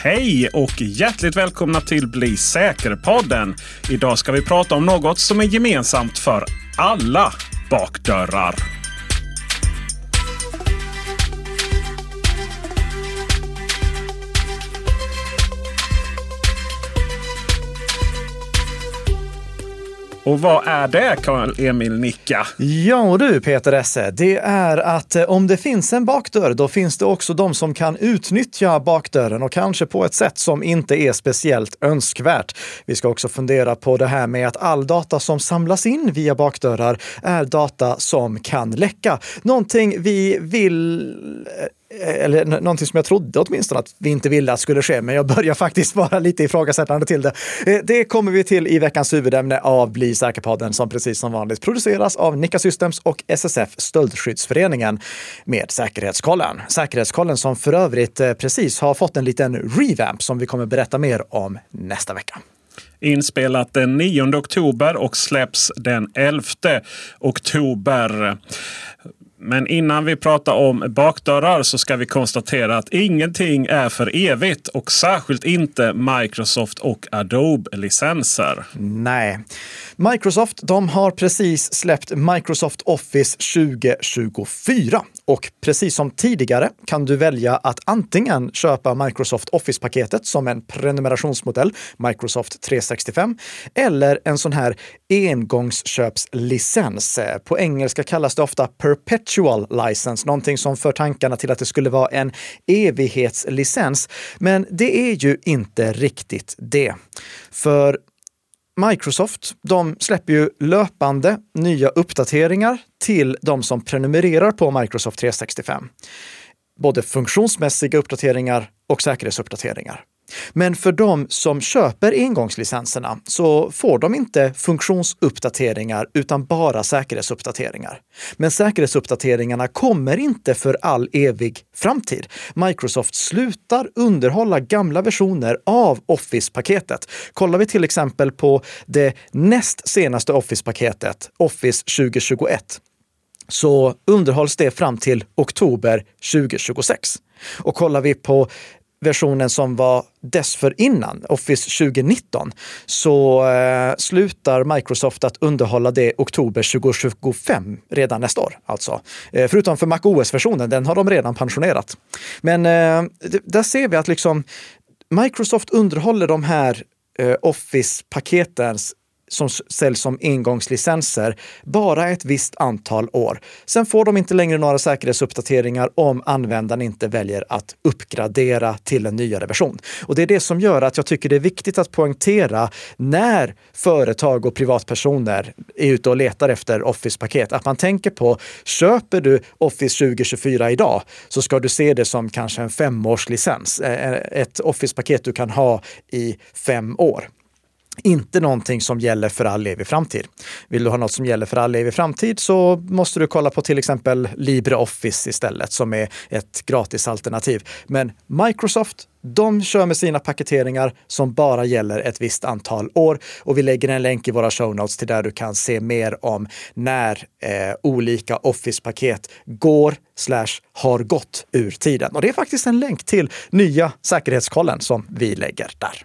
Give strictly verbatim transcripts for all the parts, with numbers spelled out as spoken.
Hej och hjärtligt välkomna till Bli säker-podden. Idag ska vi prata om något som är gemensamt för alla bakdörrar. Och vad är det, Carl-Emil Nicka? Ja du Peter Esse, det är att om det finns en bakdörr, då finns det också de som kan utnyttja bakdörren och kanske på ett sätt som inte är speciellt önskvärt. Vi ska också fundera på det här med att all data som samlas in via bakdörrar är data som kan läcka. Någonting vi vill... eller någonting som jag trodde åtminstone att vi inte ville att skulle ske, men jag börjar faktiskt vara lite ifrågasättande till det. Det kommer vi till i veckans huvudämne av Bli säker-podden som precis som vanligt produceras av Nicka Systems och S S F Stöldskyddsföreningen med Säkerhetskollen. Säkerhetskollen som för övrigt precis har fått en liten revamp som vi kommer berätta mer om nästa vecka. Inspelat den nionde oktober och släpps den elfte oktober. Men innan vi pratar om bakdörrar så ska vi konstatera att ingenting är för evigt och särskilt inte Microsoft och Adobe-licenser. Nej. Microsoft de har precis släppt Microsoft Office tjugo tjugofyra och precis som tidigare kan du välja att antingen köpa Microsoft Office-paketet som en prenumerationsmodell, Microsoft trehundrasextiofem, eller en sån här engångsköpslicens. På engelska kallas det ofta perpetual license, någonting som för tankarna till att det skulle vara en evighetslicens. Men det är ju inte riktigt det. För Microsoft, de släpper ju löpande nya uppdateringar till de som prenumererar på Microsoft trehundrasextiofem. Både funktionsmässiga uppdateringar och säkerhetsuppdateringar. Men för de som köper engångslicenserna så får de inte funktionsuppdateringar utan bara säkerhetsuppdateringar. Men säkerhetsuppdateringarna kommer inte för all evig framtid. Microsoft slutar underhålla gamla versioner av Office-paketet. Kollar vi till exempel på det näst senaste Office-paketet, Office tjugo tjugoett, så underhålls det fram till oktober tjugo tjugosex. Och kollar vi på versionen som var dessförinnan, Office tjugo nitton, så eh, slutar Microsoft att underhålla det oktober tjugo tjugofem redan nästa år. Alltså. Eh, förutom för macOS-versionen, den har de redan pensionerat. Men eh, där ser vi att liksom Microsoft underhåller de här eh, Office-paketen som säljs som engångslicenser bara ett visst antal år. Sen får de inte längre några säkerhetsuppdateringar om användaren inte väljer att uppgradera till en nyare version. Och det är det som gör att jag tycker det är viktigt att poängtera när företag och privatpersoner är ute och letar efter Office-paket. Att man tänker på, köper du Office tjugo tjugofyra idag så ska du se det som kanske en femårslicens. Ett Office-paket du kan ha i fem år. Inte någonting som gäller för all evig framtid. Vill du ha något som gäller för all evig framtid så måste du kolla på till exempel LibreOffice istället som är ett gratis alternativ. Men Microsoft, de kör med sina paketeringar som bara gäller ett visst antal år och vi lägger en länk i våra show notes till där du kan se mer om när eh, olika Office-paket går slash har gått ur tiden. Och det är faktiskt en länk till nya säkerhetskollen som vi lägger där.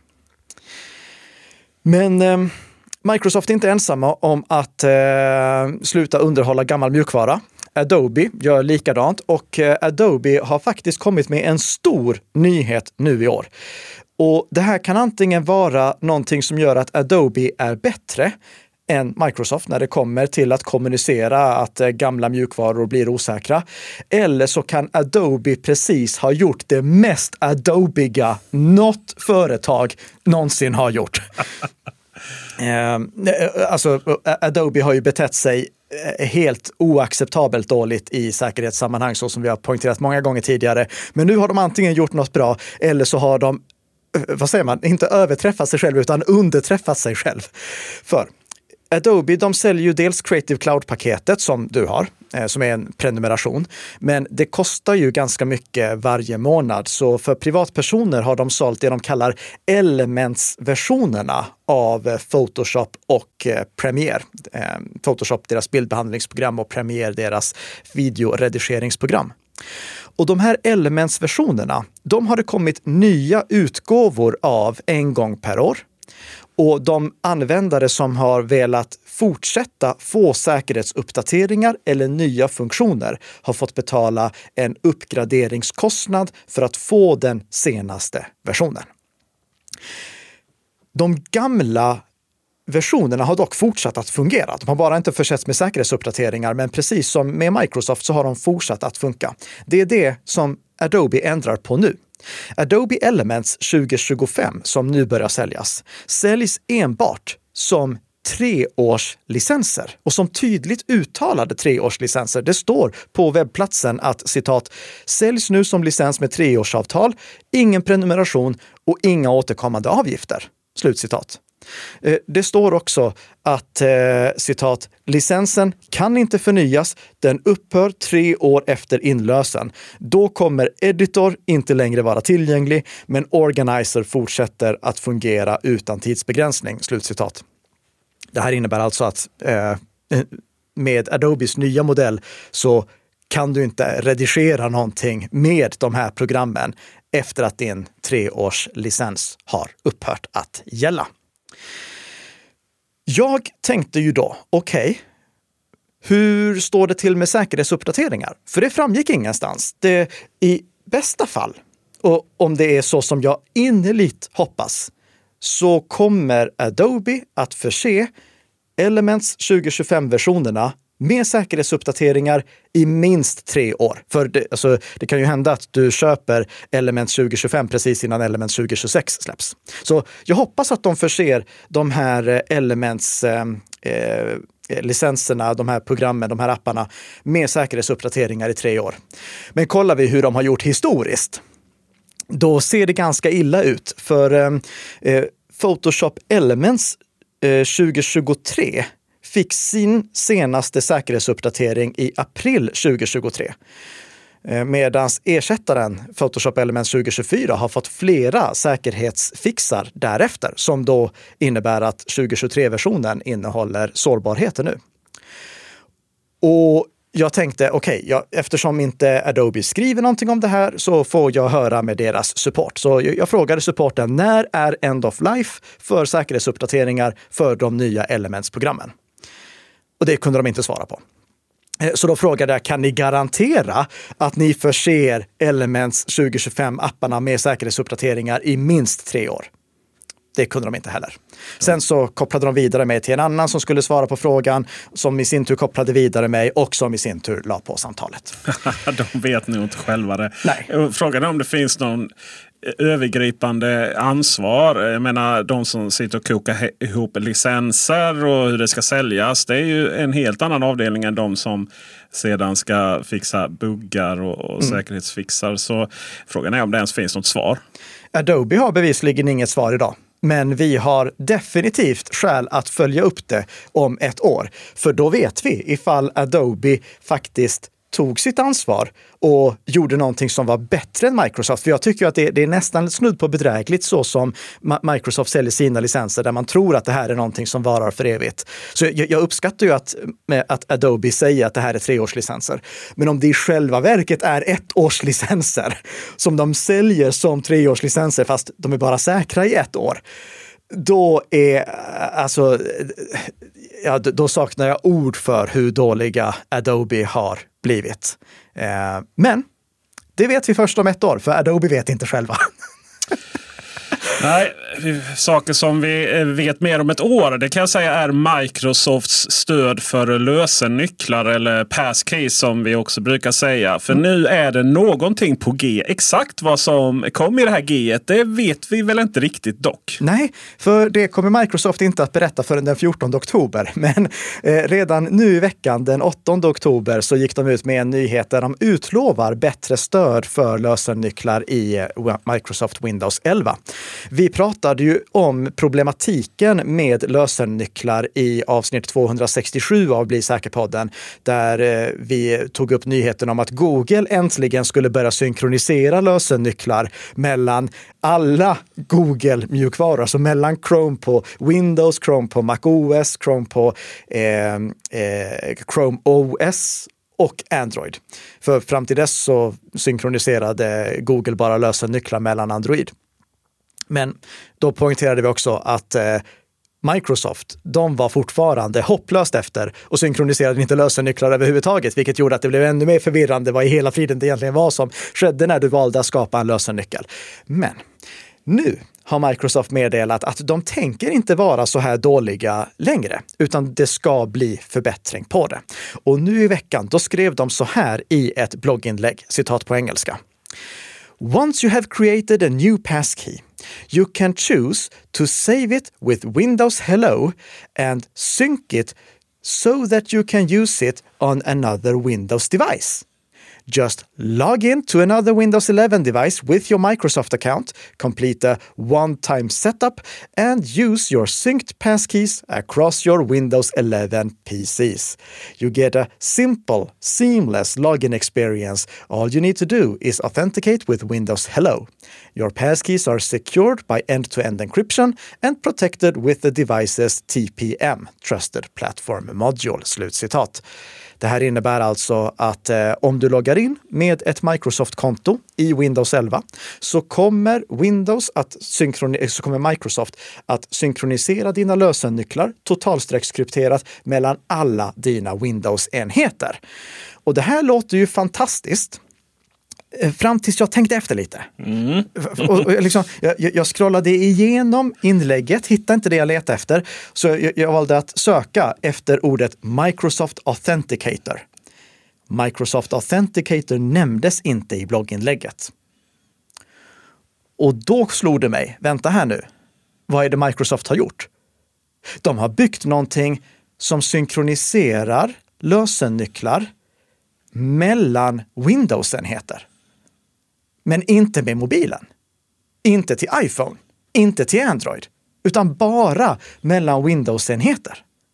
Men eh, Microsoft är inte ensamma om att eh, sluta underhålla gammal mjukvara. Adobe gör likadant och eh, Adobe har faktiskt kommit med en stor nyhet nu i år. Och det här kan antingen vara någonting som gör att Adobe är bättre än Microsoft när det kommer till att kommunicera att gamla mjukvaror blir osäkra. Eller så kan Adobe precis ha gjort det mest Adobiga något företag någonsin har gjort. eh, alltså, Adobe har ju betett sig helt oacceptabelt dåligt i säkerhetssammanhang så som vi har poängterat många gånger tidigare. Men nu har de antingen gjort något bra eller så har de, vad säger man, inte överträffat sig själv utan underträffat sig själv. För Adobe, de säljer ju dels Creative Cloud-paketet som du har, eh, som är en prenumeration. Men det kostar ju ganska mycket varje månad. Så för privatpersoner har de sålt det de kallar Elements-versionerna av Photoshop och eh, Premiere. Eh, Photoshop, deras bildbehandlingsprogram, och Premiere, deras videoredigeringsprogram. Och de här Elements-versionerna, de har det kommit nya utgåvor av en gång per år. Och de användare som har velat fortsätta få säkerhetsuppdateringar eller nya funktioner har fått betala en uppgraderingskostnad för att få den senaste versionen. De gamla versionerna har dock fortsatt att fungera. De har bara inte försetts med säkerhetsuppdateringar, men precis som med Microsoft så har de fortsatt att funka. Det är det som Adobe ändrar på nu. Adobe Elements tjugo tjugofem, som nu börjar säljas, säljs enbart som treårslicenser och som tydligt uttalade treårslicenser. Det står på webbplatsen att citat säljs nu som licens med treårsavtal, ingen prenumeration och inga återkommande avgifter. Slutcitat. Det står också att eh, citat licensen kan inte förnyas, den upphör tre år efter inlösen. Då kommer Editor inte längre vara tillgänglig, men Organizer fortsätter att fungera utan tidsbegränsning. Slutcitat. Det här innebär alltså att eh, med Adobes nya modell så kan du inte redigera någonting med de här programmen efter att din treårslicens har upphört att gälla. Jag tänkte ju då, okej, okay, hur står det till med säkerhetsuppdateringar? För det framgick ingenstans. Det, i bästa fall, och om det är så som jag innerligt hoppas, så kommer Adobe att förse Elements tjugo tjugofem-versionerna med säkerhetsuppdateringar i minst tre år. För det, alltså, det kan ju hända att du köper Elements tjugo tjugofem precis innan Elements tjugo tjugosex släpps. Så jag hoppas att de förser de här Elements eh, eh, licenserna, de här programmen, de här apparna med säkerhetsuppdateringar i tre år. Men kollar vi hur de har gjort historiskt, då ser det ganska illa ut. För eh, Photoshop Elements eh, tjugo tjugotre fick sin senaste säkerhetsuppdatering i april tjugo tjugotre. Medan ersättaren Photoshop Elements tjugo tjugofyra har fått flera säkerhetsfixar därefter, som då innebär att tjugo tjugotre-versionen innehåller sårbarheter nu. Och jag tänkte, okej, okay, eftersom inte Adobe skriver någonting om det här så får jag höra med deras support. Så jag, jag frågade supporten, när är end of life för säkerhetsuppdateringar för de nya Elements-programmen? Och det kunde de inte svara på. Så då frågade jag, kan ni garantera att ni förser Elements tjugo tjugofem-apparna med säkerhetsuppdateringar i minst tre år? Det kunde de inte heller. Sen så kopplade de vidare mig till en annan som skulle svara på frågan, som i sin tur kopplade vidare mig och som i sin tur la på samtalet. De vet nog inte själva det. Nej. Frågan är om det finns någon övergripande ansvar. Jag menar, de som sitter och kokar ihop licenser och hur det ska säljas, det är ju en helt annan avdelning än de som sedan ska fixa buggar och, och mm. säkerhetsfixar. Så frågan är om det ens finns något svar. Adobe har bevisligen inget svar idag. Men vi har definitivt skäl att följa upp det om ett år. För då vet vi ifall Adobe faktiskt tog sitt ansvar och gjorde någonting som var bättre än Microsoft. För jag tycker att det, det är nästan snudd på bedrägligt så som Ma- Microsoft säljer sina licenser, där man tror att det här är någonting som varar för evigt. Så jag, jag uppskattar ju att, att Adobe säger att det här är treårslicenser. Men om det i själva verket är ettårslicenser som de säljer som treårslicenser fast de är bara säkra i ett år, då är alltså ja, då saknar jag ord för hur dåliga Adobe har blivit. Eh, men det vet vi först om ett år, för Adobe vet inte själva. Nej, saker som vi vet mer om ett år, det kan jag säga är Microsofts stöd för lösennycklar, eller passkeys som vi också brukar säga. För mm. nu är det någonting på G. Exakt vad som kom i det här G, det vet vi väl inte riktigt dock. Nej, för det kommer Microsoft inte att berätta förrän den fjortonde oktober. Men eh, redan nu i veckan, den åttonde oktober, så gick de ut med en nyhet där de utlovar bättre stöd för lösennycklar i eh, Microsoft Windows elva. Vi pratade ju om problematiken med lösennycklar i avsnitt tvåhundrasextiosju av Bli säker-podden, där vi tog upp nyheten om att Google äntligen skulle börja synkronisera lösennycklar mellan alla Google-mjukvaror, alltså mellan Chrome på Windows, Chrome på macOS, Chrome på eh, eh, Chrome O S och Android. För fram till dess så synkroniserade Google bara lösennycklar mellan Android. Men då poängterade vi också att eh, Microsoft, de var fortfarande hopplöst efter och synkroniserade inte lösennycklar överhuvudtaget, vilket gjorde att det blev ännu mer förvirrande vad i hela friden det egentligen var som skedde när du valde att skapa en lösennyckel. Men nu har Microsoft meddelat att de tänker inte vara så här dåliga längre, utan det ska bli förbättring på det. Och nu i veckan, då skrev de så här i ett blogginlägg, citat på engelska. Once you have created a new passkey, you can choose to save it with Windows Hello and sync it so that you can use it on another Windows device. Just log in to another Windows eleven device with your Microsoft account, complete a one-time setup, and use your synced passkeys across your Windows eleven P Cs. You get a simple, seamless login experience. All you need to do is authenticate with Windows Hello. Your passkeys are secured by end-to-end encryption and protected with the device's T P M, Trusted Platform Module. Slutcitat. Det här innebär alltså att eh, om du loggar in med ett Microsoft-konto i Windows elva så kommer Windows att synkroni- så kommer Microsoft att synkronisera dina lösennycklar totalstreckskrypterat mellan alla dina Windows-enheter. Och det här låter ju fantastiskt. Fram tills jag tänkte efter lite. Mm. och, och liksom, jag, jag scrollade igenom inlägget, hittade inte det jag letade efter. Så jag, jag valde att söka efter ordet Microsoft Authenticator. Microsoft Authenticator nämndes inte i blogginlägget. Och då slog det mig, vänta här nu, vad är det Microsoft har gjort? De har byggt någonting som synkroniserar lösennycklar mellan Windows-enheter. Men inte med mobilen. Inte till iPhone. Inte till Android. Utan bara mellan Windows-enheter.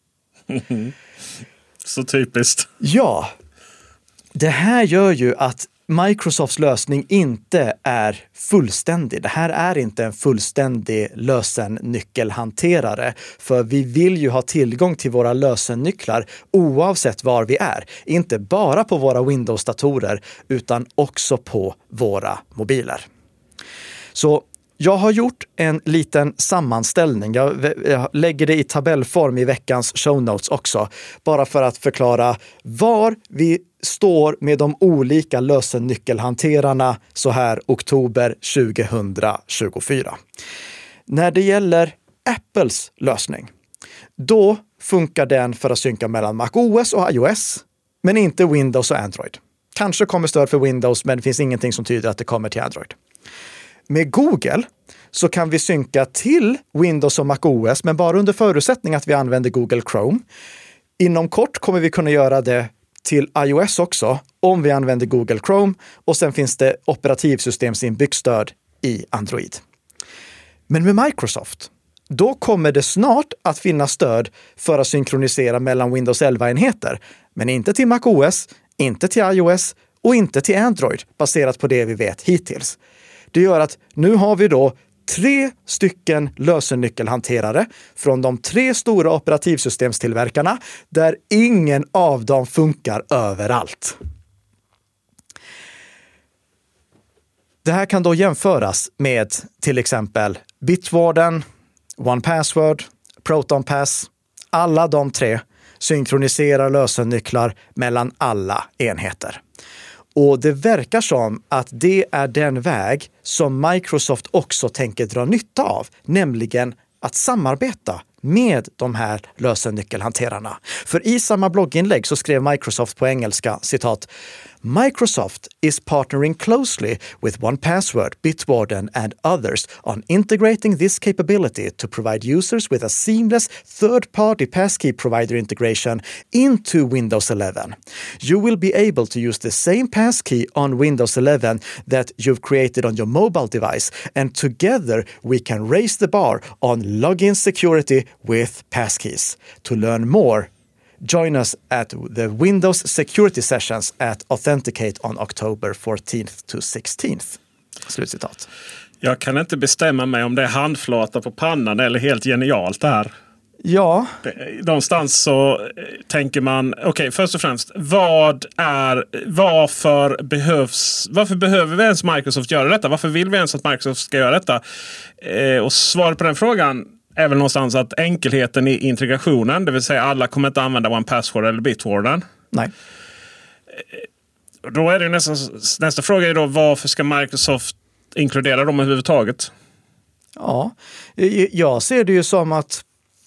Så typiskt. Ja. Det här gör ju att Microsofts lösning inte är fullständig. Det här är inte en fullständig lösennyckelhanterare. För vi vill ju ha tillgång till våra lösennycklar oavsett var vi är. Inte bara på våra Windows-datorer utan också på våra mobiler. Så jag har gjort en liten sammanställning. Jag lägger det i tabellform i veckans show notes också. Bara för att förklara var vi står med de olika lösennyckelhanterarna så här oktober tjugohundratjugofyra. När det gäller Apples lösning, då funkar den för att synka mellan macOS och iOS, men inte Windows och Android. Kanske kommer stöd för Windows, men det finns ingenting som tyder att det kommer till Android. Med Google så kan vi synka till Windows och macOS, men bara under förutsättning att vi använder Google Chrome. Inom kort kommer vi kunna göra det till iOS också om vi använder Google Chrome, och sen finns det operativsystemsinbyggt stöd i Android. Men med Microsoft, då kommer det snart att finnas stöd för att synkronisera mellan Windows elva-enheter, men inte till macOS, inte till iOS och inte till Android baserat på det vi vet hittills. Det gör att nu har vi då tre stycken lösennyckelhanterare från de tre stora operativsystemstillverkarna där ingen av dem funkar överallt. Det här kan då jämföras med till exempel Bitwarden, one password, ProtonPass. Alla de tre synkroniserar lösennycklar mellan alla enheter. Och det verkar som att det är den väg som Microsoft också tänker dra nytta av, nämligen att samarbeta med de här lösennyckelhanterarna. För i samma blogginlägg så skrev Microsoft på engelska, citat, Microsoft is partnering closely with one password, Bitwarden and others on integrating this capability to provide users with a seamless third-party passkey provider integration into Windows eleven. You will be able to use the same passkey on Windows eleven that you've created on your mobile device, and together we can raise the bar on login security with passkeys. To learn more, join us at the Windows Security Sessions at Authenticate on October fourteenth to sixteenth. Slutcitat. Jag kan inte bestämma mig om det är handflata på pannan eller helt genialt det här. Ja. Någonstans så tänker man, okej, okay, först och främst, vad är, varför behövs, varför behöver vi ens Microsoft göra detta? Varför vill vi ens att Microsoft ska göra detta? Eh, och svaret på den frågan är väl någonstans att enkelheten i integrationen, det vill säga alla kommer inte använda one password eller Bitwarden. Nej. Eh, då är det nästa, nästa fråga är då, varför ska Microsoft inkludera dem överhuvudtaget? Ja, jag ser det ju som att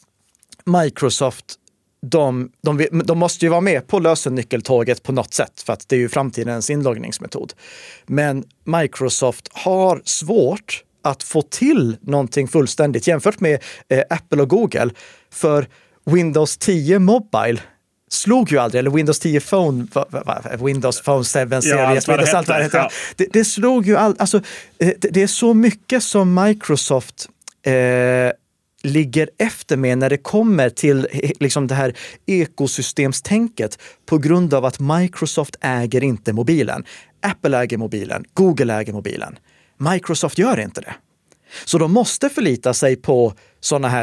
Microsoft, de, de, de måste ju vara med på lösennyckeltåget på något sätt för att det är ju framtidens inloggningsmetod. Men Microsoft har svårt att få till någonting fullständigt jämfört med eh, Apple och Google. För Windows tio Mobile slog ju aldrig, eller Windows tio Phone, Windows Phone sju-series, ja, Windows allt vad det heter. Ja. Det, det slog ju aldrig, alltså det, det är så mycket som Microsoft eh, ligger efter med när det kommer till liksom det här ekosystemstänket på grund av att Microsoft äger inte mobilen. Apple äger mobilen, Google äger mobilen. Microsoft gör inte det. Så de måste förlita sig på sådana här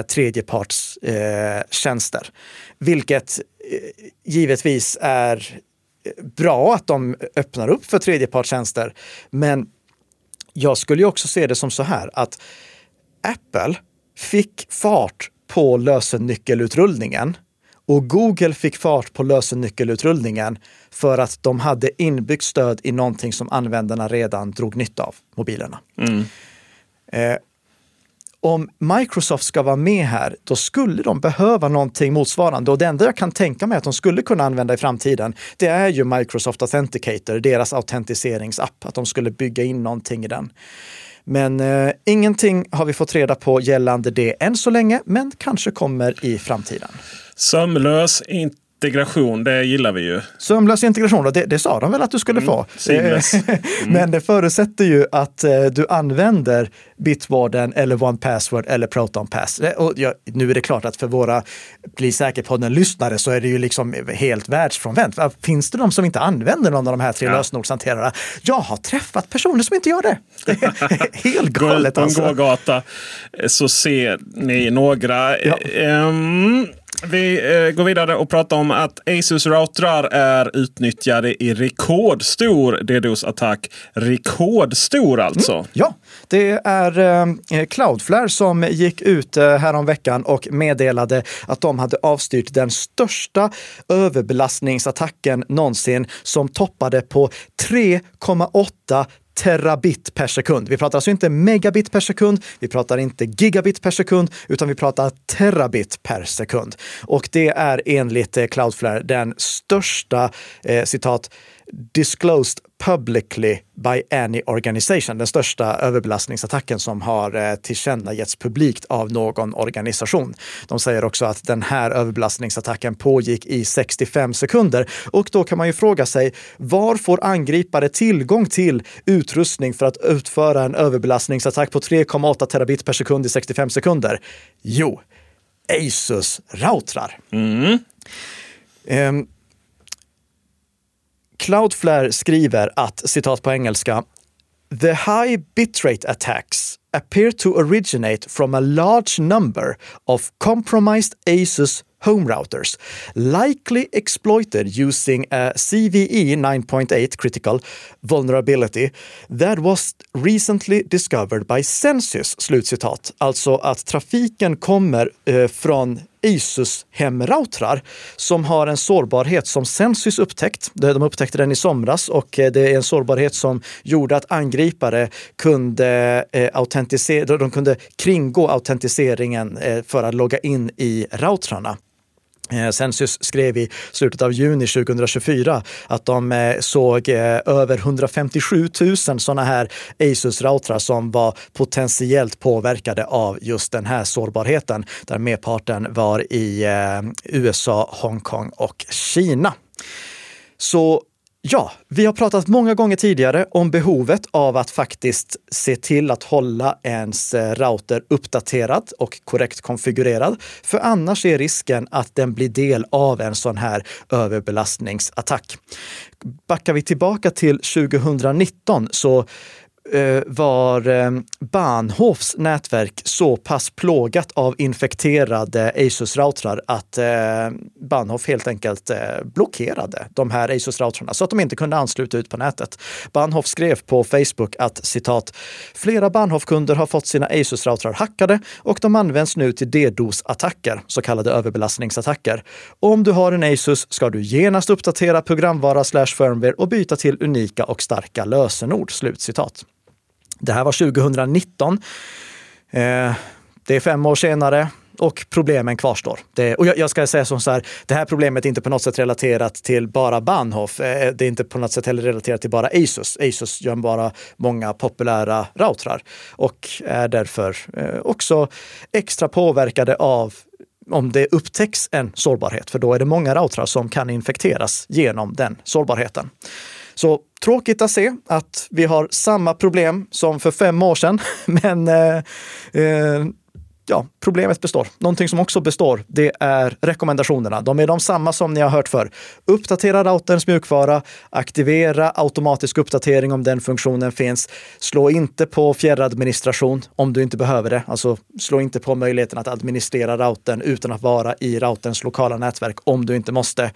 tredjepartstjänster. Eh, vilket eh, givetvis är bra att de öppnar upp för tredjepartstjänster. Men jag skulle ju också se det som så här att Apple fick fart på lösennyckelutrullningen och Google fick fart på lösennyckelutrullningen för att de hade inbyggt stöd i någonting som användarna redan drog nytta av, mobilerna. Mm. Eh, om Microsoft ska vara med här, då skulle de behöva någonting motsvarande. Och det enda jag kan tänka mig att de skulle kunna använda i framtiden, det är ju Microsoft Authenticator, deras autentiseringsapp, att de skulle bygga in någonting i den. Men eh, ingenting har vi fått reda på gällande det än så länge, men kanske kommer i framtiden. Sömlös integration, det gillar vi ju. Sömlös integration, det, det sa de väl att du skulle mm, få. Mm. Men det förutsätter ju att eh, du använder Bitwarden eller one password eller Proton Pass. Och ja, nu är det klart att för våra Bli säker på den lyssnare så är det ju liksom helt världsfrånvänt. Finns det de som inte använder någon av de här tre ja. lösenordshanterarna? Jag har träffat personer som inte gör det. Det är helt galet. På en alltså. gågata så ser ni några... Ja. Um, Vi eh, går vidare och pratar om att Asus-routrar är utnyttjade i rekordstor D DoS-attack. Rekordstor alltså. Mm, ja, det är eh, Cloudflare som gick ut eh, häromveckan och meddelade att de hade avstyrt den största överbelastningsattacken någonsin som toppade på tre komma åtta terabit per sekund. Vi pratar alltså inte megabit per sekund, vi pratar inte gigabit per sekund, utan vi pratar terabit per sekund. Och det är enligt eh, Cloudflare den största, eh, citat, disclosed publicly by any organization. Den största överbelastningsattacken som har eh, tillkännagetts publikt av någon organisation. De säger också att den här överbelastningsattacken pågick i sextiofem sekunder. Och då kan man ju fråga sig, var får angripare tillgång till utrustning för att utföra en överbelastningsattack på tre komma åtta terabit per sekund i sextiofem sekunder? Jo, Asus-routrar. Mm. Um, Cloudflare skriver att, citat på engelska, "The high bitrate attacks appear to originate from a large number of compromised Asus home routers, likely exploited using a C V E nine point eight critical vulnerability that was recently discovered by Census", slutcitat. Alltså att trafiken kommer eh, från Asus hemroutrar som har en sårbarhet som Census upptäckt. De upptäckte den i somras och det är en sårbarhet som gjorde att angripare kunde eh, autentisera, de kunde kringgå autentiseringen eh, för att logga in i routrarna. Census skrev i slutet av juni tjugohundratjugofyra att de såg över hundrafemtiosju tusen sådana här Asus-routrar som var potentiellt påverkade av just den här sårbarheten, där merparten var i U S A, Hongkong och Kina. Så ja, vi har pratat många gånger tidigare om behovet av att faktiskt se till att hålla ens router uppdaterad och korrekt konfigurerad. För annars är risken att den blir del av en sån här överbelastningsattack. Backar vi tillbaka till tjugohundranitton så eh, var eh, Bahnhofs nätverk så pass plågat av infekterade Asus-routrar att eh, Bahnhof helt enkelt eh, blockerade de här Asus-routrarna så att de inte kunde ansluta ut på nätet. Bahnhof skrev på Facebook att citat, flera Bahnhof-kunder har fått sina Asus-routrar hackade och de används nu till DDoS-attacker, så kallade överbelastningsattacker. Om du har en Asus ska du genast uppdatera programvara slash firmware och byta till unika och starka lösenord. Slutcitat. Det här var tjugonitton. Eh, det är fem år senare. Och problemen kvarstår. Det, och jag, jag ska säga som så här, det här problemet är inte på något sätt relaterat till bara Bahnhof. Eh, det är inte på något sätt heller relaterat till bara Asus. Asus gör bara många populära routrar och är därför eh, också extra påverkade av om det upptäcks en sårbarhet. För då är det många routrar som kan infekteras genom den sårbarheten. Så tråkigt att se att vi har samma problem som för fem år sedan. Men eh, eh, ja, problemet består. Någonting som också består, det är rekommendationerna. De är de samma som ni har hört för. Uppdatera routerns mjukvara, aktivera automatisk uppdatering om den funktionen finns. Slå inte på fjärradministration om du inte behöver det. Alltså slå inte på möjligheten att administrera routern utan att vara i routerns lokala nätverk om du inte måste.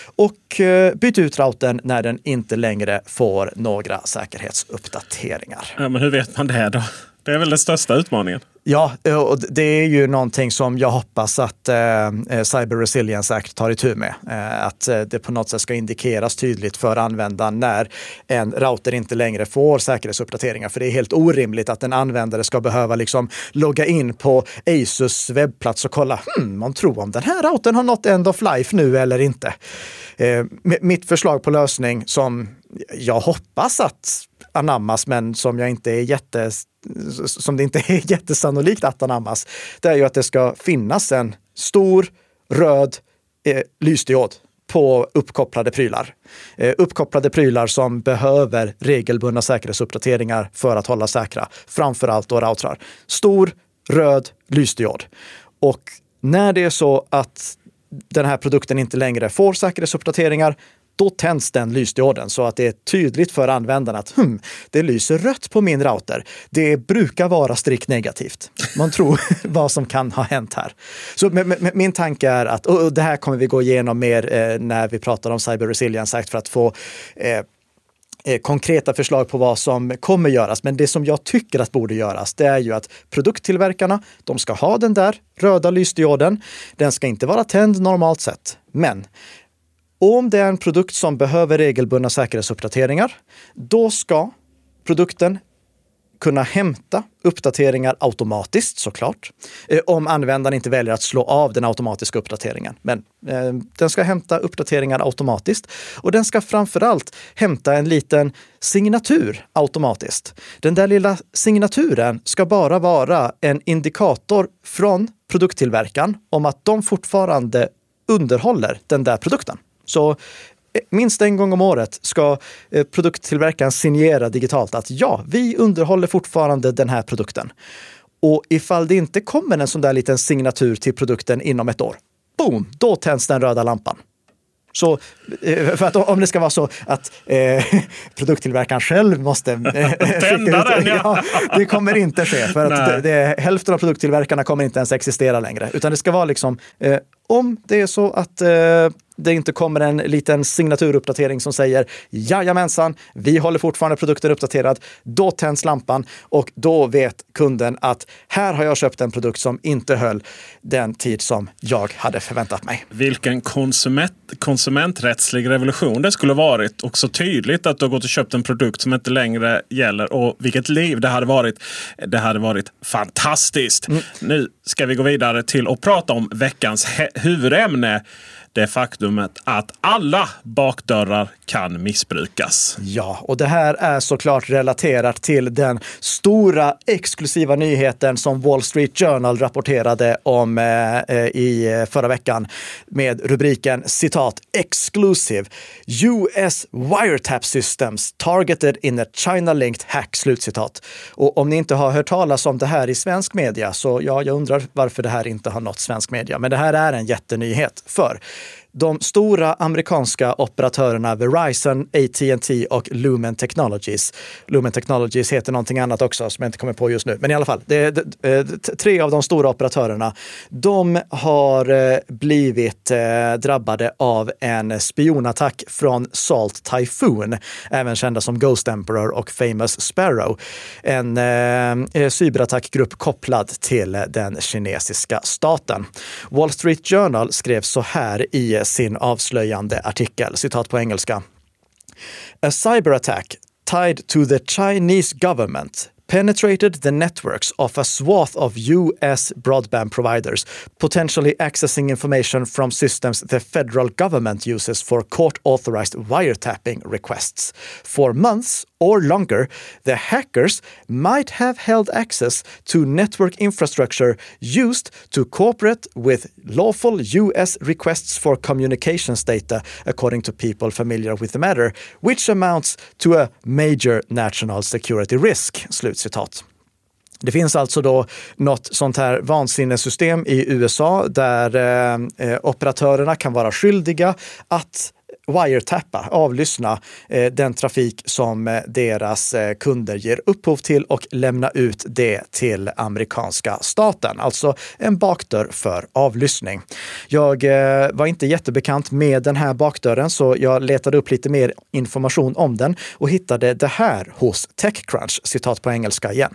Och eh, byt ut routern när den inte längre får några säkerhetsuppdateringar. Ja, men hur vet man det då? Det är väl den största utmaningen. Ja, och det är ju någonting som jag hoppas att eh, Cyber Resilience Act tar itu med. Eh, att det på något sätt ska indikeras tydligt för användaren när en router inte längre får säkerhetsuppdateringar. För det är helt orimligt att en användare ska behöva liksom logga in på Asus webbplats och kolla, hmm, man tror om den här routern har nått end of life nu eller inte. Eh, mitt förslag på lösning som jag hoppas att anammas, men som jag inte är jätte som det inte är jättesannolikt att anammas, det är ju att det ska finnas en stor röd eh, lysdiod på uppkopplade prylar. Eh, uppkopplade prylar som behöver regelbundna säkerhetsuppdateringar för att hålla säkra. Framförallt då routrar. Stor röd lysdiod. Och när det är så att den här produkten inte längre får säkerhetsuppdateringar, då tänds den lysdioden så att det är tydligt för användaren att hmm, det lyser rött på min router. Det brukar vara strikt negativt. Man tror vad som kan ha hänt här. Så m- m- min tanke är att, och det här kommer vi gå igenom mer eh, när vi pratar om Cyber Resilience Act för att få eh, eh, konkreta förslag på vad som kommer göras. Men det som jag tycker att borde göras, det är ju att produkttillverkarna, de ska ha den där röda lysdioden. Den ska inte vara tänd normalt sett. Men om det är en produkt som behöver regelbundna säkerhetsuppdateringar, då ska produkten kunna hämta uppdateringar automatiskt såklart. Eh, om användaren inte väljer att slå av den automatiska uppdateringen. Men eh, den ska hämta uppdateringar automatiskt. Och den ska framförallt hämta en liten signatur automatiskt. Den där lilla signaturen ska bara vara en indikator från produkttillverkaren om att de fortfarande underhåller den där produkten. Så minst en gång om året ska produkttillverkaren signera digitalt att ja, vi underhåller fortfarande den här produkten. Och ifall det inte kommer en sån där liten signatur till produkten inom ett år, boom, då tänds den röda lampan. Så för att om det ska vara så att eh, produkttillverkaren själv måste eh, tända den, ja. Ja, det kommer inte ske för att det, det, hälften av produkttillverkarna kommer inte ens existera längre, utan det ska vara liksom eh, om det är så att eh, det inte kommer en liten signaturuppdatering som säger jajamensan, vi håller fortfarande produkten uppdaterad, då tänds lampan och då vet kunden att här har jag köpt en produkt som inte höll den tid som jag hade förväntat mig. Vilken konsument, konsumenträttslig revolution det skulle varit, och så tydligt att du har gått och köpt en produkt som inte längre gäller, och vilket liv det hade varit. Det hade varit fantastiskt. Mm. Nu ska vi gå vidare till att prata om veckans he- huvudämne. Det faktumet att alla bakdörrar kan missbrukas. Ja, och det här är såklart relaterat till den stora exklusiva nyheten som Wall Street Journal rapporterade om eh, i förra veckan med rubriken citat exclusive U S wiretap systems targeted in a China-linked hack, slutcitat. Och om ni inte har hört talas om det här i svensk media, så ja, jag undrar varför det här inte har nått svensk media. Men det här är en jättenyhet, för De stora amerikanska operatörerna Verizon, A T and T och Lumen Technologies. Lumen Technologies heter någonting annat också som jag inte kommer på just nu. Men i alla fall, det, det, det, tre av de stora operatörerna, de har blivit eh, drabbade av en spionattack från Salt Typhoon, även kända som Ghost Emperor och Famous Sparrow. En eh, cyberattackgrupp kopplad till den kinesiska staten. Wall Street Journal skrev så här i sin avslöjande artikel, citat på engelska. A cyber attack tied to the Chinese government penetrated the networks of a swath of U S broadband providers, potentially accessing information from systems the federal government uses for court-authorized wiretapping requests. For months or longer, the hackers might have held access to network infrastructure used to cooperate with lawful U S requests for communications data, according to people familiar with the matter, which amounts to a major national security risk. Slutcitat. Det finns alltså då något sånt här vansinnessystem i U S A där eh, operatörerna kan vara skyldiga att wiretappa, avlyssna eh, den trafik som eh, deras eh, kunder ger upphov till och lämna ut det till amerikanska staten. Alltså en bakdörr för avlyssning. Jag eh, var inte jättebekant med den här bakdörren så jag letade upp lite mer information om den och hittade det här hos TechCrunch, citat på engelska igen.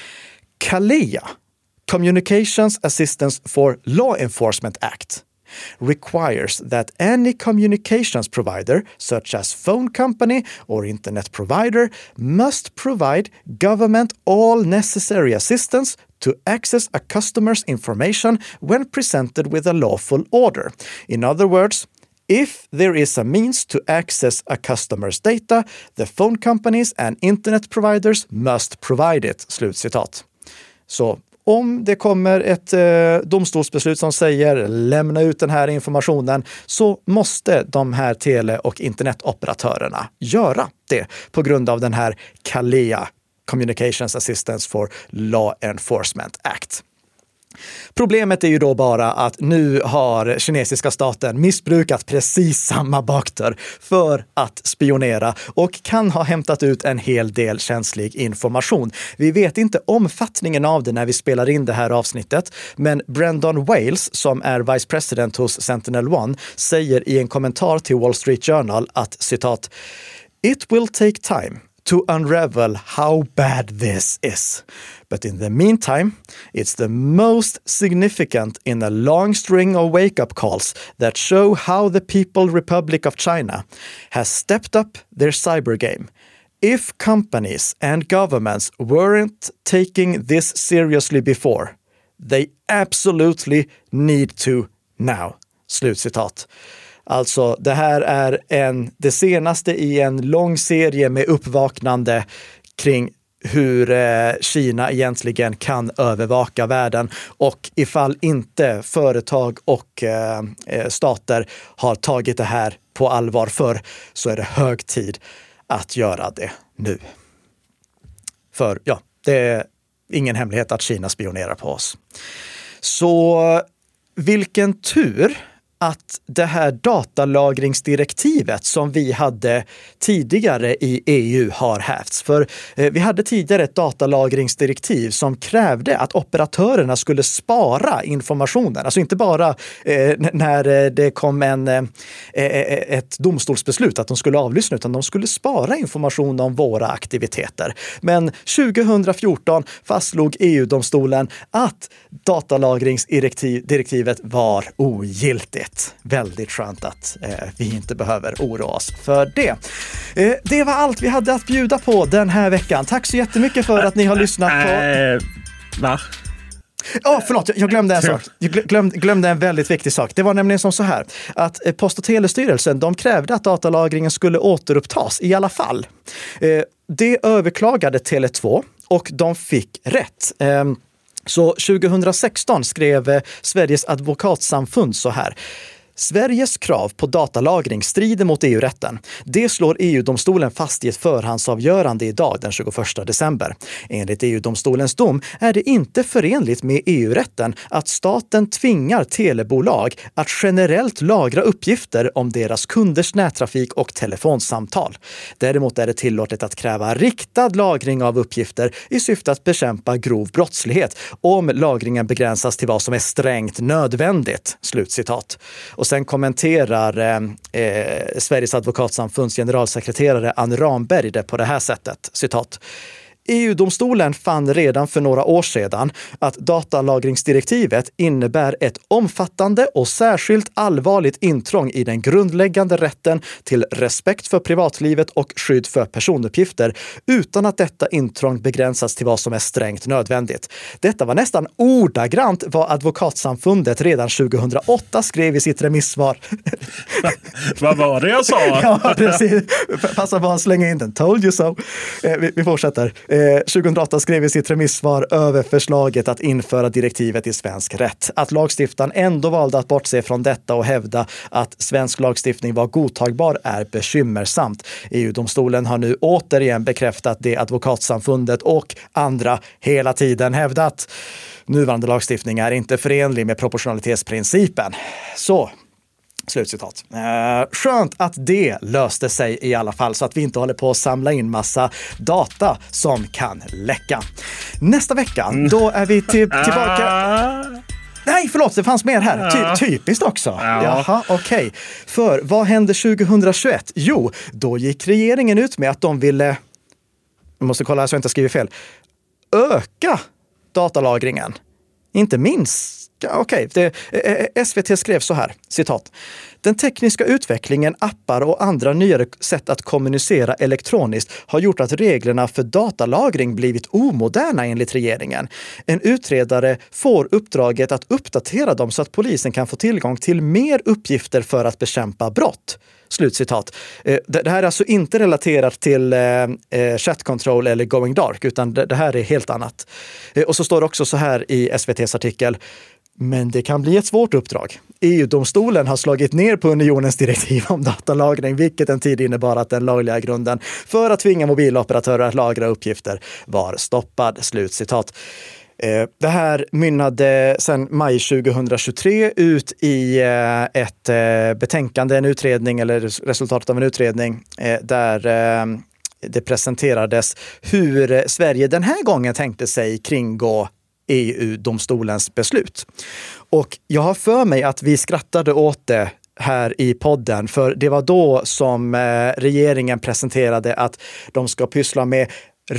C A L E A, Communications Assistance for Law Enforcement Act, requires that any communications provider, such as phone company or internet provider, must provide government all necessary assistance to access a customer's information when presented with a lawful order. In other words, if there is a means to access a customer's data, the phone companies and internet providers must provide it. Slutcitat. Så om det kommer ett eh, domstolsbeslut som säger lämna ut den här informationen så måste de här tele- och internetoperatörerna göra det på grund av den här C A L E A, Communications Assistance for Law Enforcement Act. Problemet är ju då bara att nu har kinesiska staten missbrukat precis samma bakdörr för att spionera och kan ha hämtat ut en hel del känslig information. Vi vet inte omfattningen av det när vi spelar in det här avsnittet, men Brendan Wales, som är vice president hos Sentinel One, säger i en kommentar till Wall Street Journal att, citat, "It will take time to unravel how bad this is. But in the meantime, it's the most significant in a long string of wake-up calls that show how the People's Republic of China has stepped up their cyber game. If companies and governments weren't taking this seriously before, they absolutely need to now." Slutcitat. Alltså, det här är en, det senaste i en lång serie med uppvaknande kring hur eh, Kina egentligen kan övervaka världen. Och ifall inte företag och eh, stater har tagit det här på allvar för så är det hög tid att göra det nu. För ja, det är ingen hemlighet att Kina spionerar på oss. Så vilken tur att det här datalagringsdirektivet som vi hade tidigare i E U har hävts. För eh, vi hade tidigare ett datalagringsdirektiv som krävde att operatörerna skulle spara informationen. Alltså inte bara eh, när det kom en, eh, ett domstolsbeslut att de skulle avlyssna, utan de skulle spara information om våra aktiviteter. Men tjugohundrafjorton fastslog E U-domstolen att datalagringsdirektivet var ogiltigt. Väldigt skönt att eh, vi inte behöver oroa oss för det. Eh, det var allt vi hade att bjuda på den här veckan. Tack så jättemycket för att ni har lyssnat på... Äh, va? Ja, oh, förlåt, jag glömde en sak. Jag glömde, glömde en väldigt viktig sak. Det var nämligen som så här att Post- och telestyrelsen, de krävde att datalagringen skulle återupptas i alla fall. Eh, det överklagade Tele två och de fick rätt. Eh, Så tjugohundrasexton skrev Sveriges advokatsamfund så här: Sveriges krav på datalagring strider mot E U-rätten. Det slår E U-domstolen fast i ett förhandsavgörande idag den tjugoförsta december. Enligt E U-domstolens dom är det inte förenligt med E U-rätten att staten tvingar telebolag att generellt lagra uppgifter om deras kunders nättrafik och telefonsamtal. Däremot är det tillåtet att kräva riktad lagring av uppgifter i syfte att bekämpa grov brottslighet om lagringen begränsas till vad som är strängt nödvändigt. Slutcitat. Och sen kommenterar eh, eh, Sveriges advokatsamfunds generalsekreterare Anne Ramberg det på det här sättet. Citat. E U-domstolen fann redan för några år sedan att datalagringsdirektivet innebär ett omfattande och särskilt allvarligt intrång i den grundläggande rätten till respekt för privatlivet och skydd för personuppgifter utan att detta intrång begränsas till vad som är strängt nödvändigt. Detta var nästan ordagrant vad advokatsamfundet redan tjugohundraåtta skrev i sitt remissvar. Vad var det jag sa? Ja, precis. Passa på att slänga in den. Told you so. Vi, vi fortsätter. tjugohundraåtta skrev i sitt remissvar över förslaget att införa direktivet i svensk rätt. Att lagstiftaren ändå valde att bortse från detta och hävda att svensk lagstiftning var godtagbar är bekymmersamt. E U-domstolen har nu återigen bekräftat det advokatsamfundet och andra hela tiden hävdat. Nuvarande lagstiftning är inte förenlig med proportionalitetsprincipen. Så. Slutcitat. Eh, skönt att det löste sig i alla fall så att vi inte håller på att samla in massa data som kan läcka. Nästa vecka, då är vi till, tillbaka... Nej, förlåt, det fanns mer här. Ty- typiskt också. Ja. Jaha, okej. Okay. För vad hände tjugohundratjugoett? Jo, då gick regeringen ut med att de ville... Jag måste kolla så jag inte skriver fel. Öka datalagringen. Inte minst. Okej, okay. S V T skrev så här, citat. Den tekniska utvecklingen, appar och andra nyare sätt att kommunicera elektroniskt har gjort att reglerna för datalagring blivit omoderna enligt regeringen. En utredare får uppdraget att uppdatera dem så att polisen kan få tillgång till mer uppgifter för att bekämpa brott. Slutcitat. Det här är alltså inte relaterat till chat control eller going dark, utan det här är helt annat. Och så står det också så här i S V T:s artikel. Men det kan bli ett svårt uppdrag. E U-domstolen har slagit ner på unionens direktiv om datalagring, vilket en tid innebar att den lagliga grunden för att tvinga mobiloperatörer att lagra uppgifter var stoppad. Slutcitat. Det här mynnade sedan maj tjugohundratjugotre ut i ett betänkande, en utredning eller resultatet av en utredning där det presenterades hur Sverige den här gången tänkte sig kringgå E U-domstolens beslut. Och jag har för mig att vi skrattade åt det här i podden, för det var då som regeringen presenterade att de ska pyssla med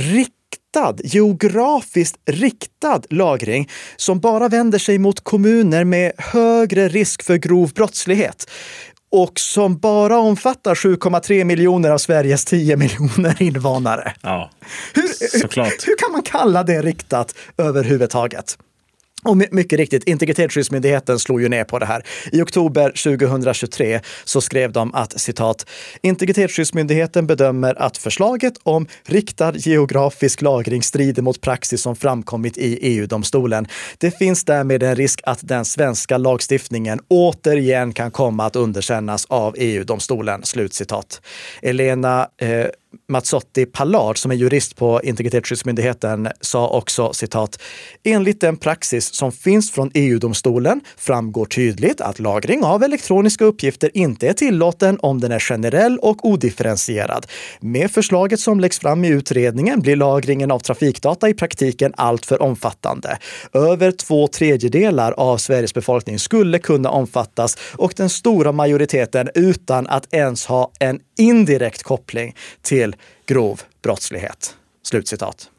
riktad, geografiskt riktad lagring som bara vänder sig mot kommuner med högre risk för grov brottslighet. Och som bara omfattar sju komma tre miljoner av Sveriges tio miljoner invånare. Ja, hur, såklart. Hur, hur kan man kalla det riktat överhuvudtaget? Och mycket riktigt, Integritetsskyddsmyndigheten slog ju ner på det här. I oktober tjugohundratjugotre så skrev de att, citat, Integritetsskyddsmyndigheten bedömer att förslaget om riktad geografisk lagring strider mot praxis som framkommit i E U-domstolen. Det finns därmed en risk att den svenska lagstiftningen återigen kan komma att underkännas av E U-domstolen. Slutcitat. Elena eh, Mazzotti Pallard, som är jurist på Integritetsskyddsmyndigheten, sa också, citat, enligt den praxis som finns från E U-domstolen framgår tydligt att lagring av elektroniska uppgifter inte är tillåten om den är generell och odifferentierad. Med förslaget som läggs fram i utredningen blir lagringen av trafikdata i praktiken allt för omfattande. Över två tredjedelar av Sveriges befolkning skulle kunna omfattas och den stora majoriteten utan att ens ha en indirekt koppling till grov brottslighet. Slutcitat.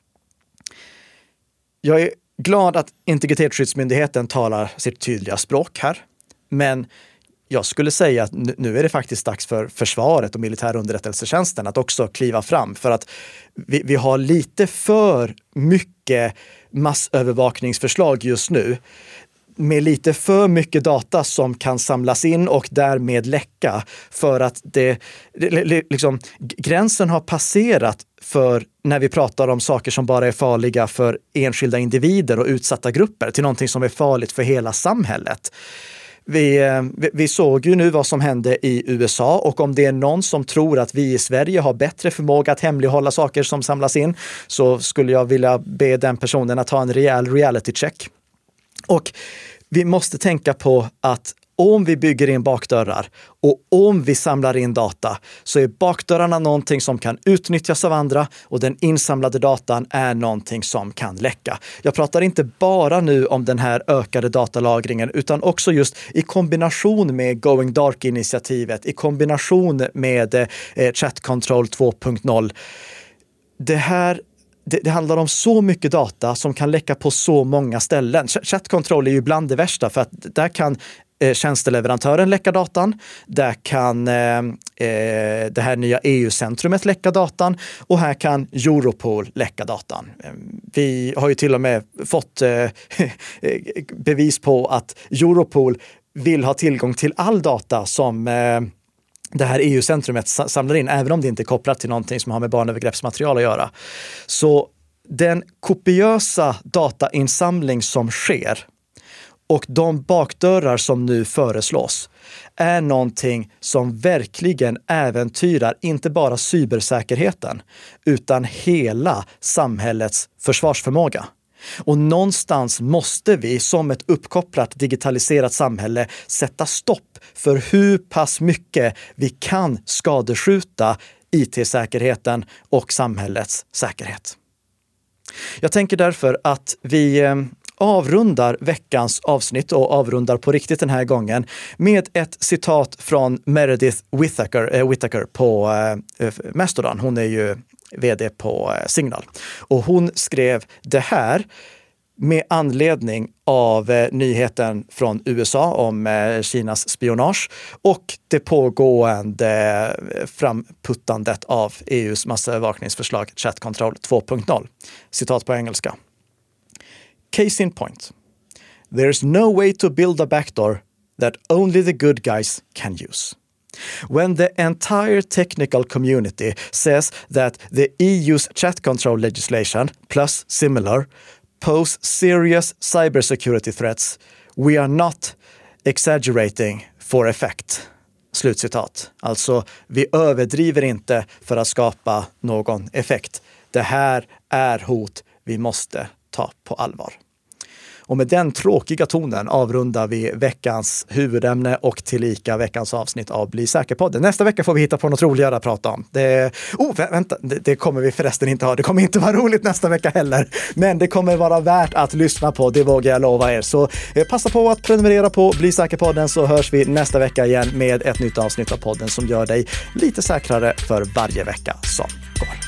Jag är glad att Integritetsskyddsmyndigheten talar sitt tydliga språk här, men jag skulle säga att nu är det faktiskt dags för försvaret och militärunderrättelsetjänsten att också kliva fram, för att vi, vi har lite för mycket massövervakningsförslag just nu med lite för mycket data som kan samlas in och därmed läcka, för att det, liksom, gränsen har passerat för när vi pratar om saker som bara är farliga för enskilda individer och utsatta grupper till någonting som är farligt för hela samhället. Vi, vi, vi såg ju nu vad som hände i U S A, och om det är någon som tror att vi i Sverige har bättre förmåga att hemlighålla saker som samlas in, så skulle jag vilja be den personen att ta en rejäl reality check. Och vi måste tänka på att om vi bygger in bakdörrar och om vi samlar in data, så är bakdörrarna någonting som kan utnyttjas av andra, och den insamlade datan är någonting som kan läcka. Jag pratar inte bara nu om den här ökade datalagringen, utan också just i kombination med Going Dark-initiativet, i kombination med eh, Chat Control två punkt noll. Det här Det, det handlar om så mycket data som kan läcka på så många ställen. Chat Control är ju bland det värsta, för att där kan eh, tjänsteleverantören läcka datan, där kan eh, eh, det här nya E U-centrumet läcka datan, och här kan Europol läcka datan. Vi har ju till och med fått eh, bevis på att Europol vill ha tillgång till all data som eh, det här E U-centrumet samlar in, även om det inte är kopplat till någonting som har med barnövergreppsmaterial att göra. Så den kopiösa datainsamling som sker och de bakdörrar som nu föreslås är någonting som verkligen äventyrar inte bara cybersäkerheten, utan hela samhällets försvarsförmåga. Och någonstans måste vi som ett uppkopplat digitaliserat samhälle sätta stopp för hur pass mycket vi kan skadeskjuta I T-säkerheten och samhällets säkerhet. Jag tänker därför att vi avrundar veckans avsnitt, och avrundar på riktigt den här gången, med ett citat från Meredith Whittaker, äh, Whittaker på äh, Mastodon. Hon är ju vd på äh, Signal. Och hon skrev det här med anledning av eh, nyheten från U S A om eh, Kinas spionage och det pågående eh, framputtandet av E U:s massövervakningsförslag Chat Control två punkt noll. Citat på engelska. Case in point. There's no way to build a backdoor that only the good guys can use. When the entire technical community says that the E U's chat control legislation plus similar pose serious cybersecurity threats, we are not exaggerating for effect. Slutcitat. Alltså, vi överdriver inte för att skapa någon effekt. Det här är hot vi måste ta på allvar. Och med den tråkiga tonen avrundar vi veckans huvudämne och tillika veckans avsnitt av Bli säker-podden. Nästa vecka får vi hitta på något roligare att prata om. Det, oh, vänta, det, det kommer vi förresten inte ha. Det kommer inte vara roligt nästa vecka heller. Men det kommer vara värt att lyssna på, det vågar jag lova er. Så eh, passa på att prenumerera på Bli säker-podden, så hörs vi nästa vecka igen med ett nytt avsnitt av podden som gör dig lite säkrare för varje vecka som går.